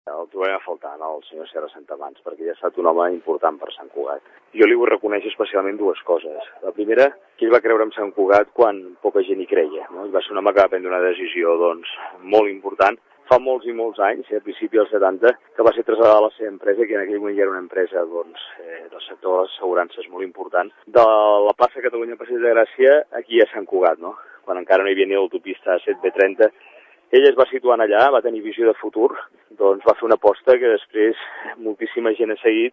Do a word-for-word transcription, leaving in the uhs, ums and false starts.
El trobem a faltar, no, el senyor Serra Santamans, perquè ja ha estat un home important per Sant Cugat. Jo li vull reconèixer especialment dues coses. La primera, que ell va creure en Sant Cugat quan poca gent hi creia, no? Ell va ser un home que va prendre una decisió, doncs, molt important, fa molts i molts anys, a principi dels setanta, que va ser traslladar a la seva empresa, que en aquell moment ja era una empresa, doncs, eh, del sector de les assegurances molt important, de la plaça Catalunya Passeig de Gràcia aquí a Sant Cugat, no? Quan encara no hi havia ni l'autopista set B trenta, ell es va situar allà, va tenir visió de futur, doncs va fer una aposta que després moltíssima gent ha seguit.